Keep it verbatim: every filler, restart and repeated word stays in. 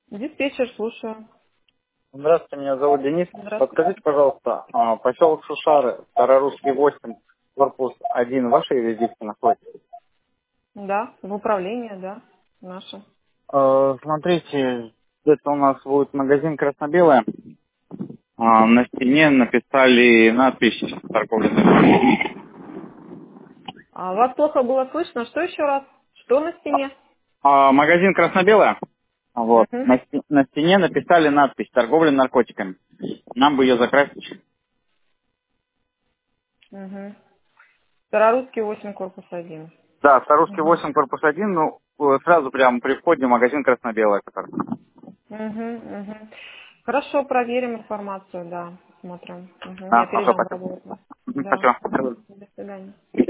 Диспетчер, слушаю. Здравствуйте, меня зовут Денис. Здравствуйте. Подскажите, пожалуйста, а, поселок Шушары, Старорусский восемь, корпус один, в вашей юрисдикции находится? Да, в управлении, да, наше. Э, Смотрите, это у нас будет магазин красно-белое. А, На стене написали надпись торговля. А вас плохо было слышно? Что еще раз? Что на стене? А, Магазин красно-белое. Вот. Угу. На, сте- на стене написали надпись торговля наркотиками. Нам бы ее закрасить. Угу. Старорусский восемь, корпус один. Да, Старорусский Угу. восемь, корпус один, ну, э, сразу прямо при входе в магазин красно-белое. Который. Угу, угу. Хорошо, проверим информацию, да, смотрим. Угу. Да, Я хорошо, передам в спасибо. работу. Мгм, Да. Спасибо. До свидания.